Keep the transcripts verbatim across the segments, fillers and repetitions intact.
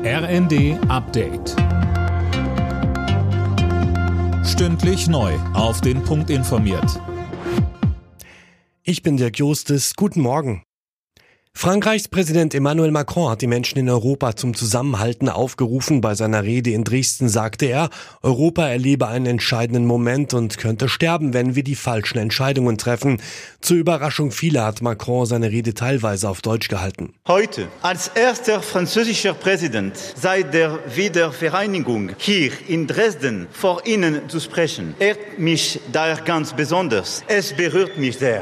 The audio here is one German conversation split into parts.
R N D Update. Stündlich neu auf den Punkt informiert. Ich bin Dirk Justus. Guten Morgen. Frankreichs Präsident Emmanuel Macron hat die Menschen in Europa zum Zusammenhalten aufgerufen. Bei seiner Rede in Dresden sagte er, Europa erlebe einen entscheidenden Moment und könnte sterben, wenn wir die falschen Entscheidungen treffen. Zur Überraschung vieler hat Macron seine Rede teilweise auf Deutsch gehalten. Heute, als erster französischer Präsident seit der Wiedervereinigung hier in Dresden vor Ihnen zu sprechen, ehrt mich daher ganz besonders. Es berührt mich sehr.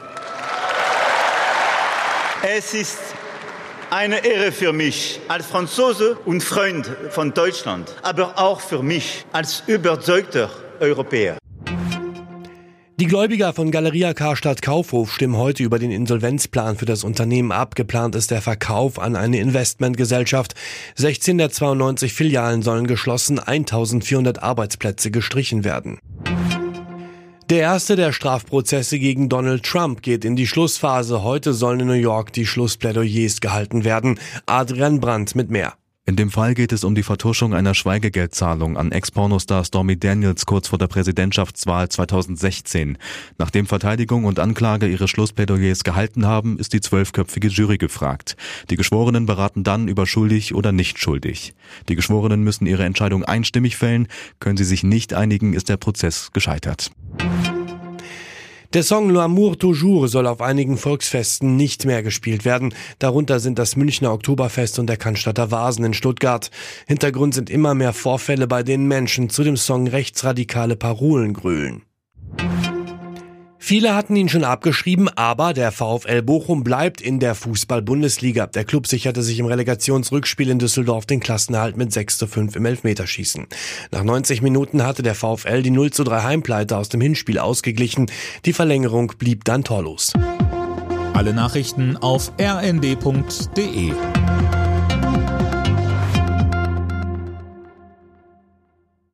Es ist eine Ehre für mich als Franzose und Freund von Deutschland, aber auch für mich als überzeugter Europäer. Die Gläubiger von Galeria Karstadt Kaufhof stimmen heute über den Insolvenzplan für das Unternehmen ab. Geplant ist der Verkauf an eine Investmentgesellschaft. sechzehn der zweiundneunzig Filialen sollen geschlossen, eintausendvierhundert Arbeitsplätze gestrichen werden. Der erste der Strafprozesse gegen Donald Trump geht in die Schlussphase. Heute sollen in New York die Schlussplädoyers gehalten werden. Adrian Brandt mit mehr. In dem Fall geht es um die Vertuschung einer Schweigegeldzahlung an Ex-Pornostar Stormy Daniels kurz vor der Präsidentschaftswahl zweitausendsechzehn. Nachdem Verteidigung und Anklage ihre Schlussplädoyers gehalten haben, ist die zwölfköpfige Jury gefragt. Die Geschworenen beraten dann über schuldig oder nicht schuldig. Die Geschworenen müssen ihre Entscheidung einstimmig fällen. Können sie sich nicht einigen, ist der Prozess gescheitert. Der Song L'amour toujours soll auf einigen Volksfesten nicht mehr gespielt werden. Darunter sind das Münchner Oktoberfest und der Cannstatter Vasen in Stuttgart. Hintergrund sind immer mehr Vorfälle, bei denen Menschen zu dem Song rechtsradikale Parolen grölen. Viele hatten ihn schon abgeschrieben, aber der VfL Bochum bleibt in der Fußball-Bundesliga. Der Klub sicherte sich im Relegationsrückspiel in Düsseldorf den Klassenerhalt mit sechs zu fünf im Elfmeterschießen. Nach neunzig Minuten hatte der VfL die null zu drei Heimpleite aus dem Hinspiel ausgeglichen. Die Verlängerung blieb dann torlos. Alle Nachrichten auf r n d punkt d e.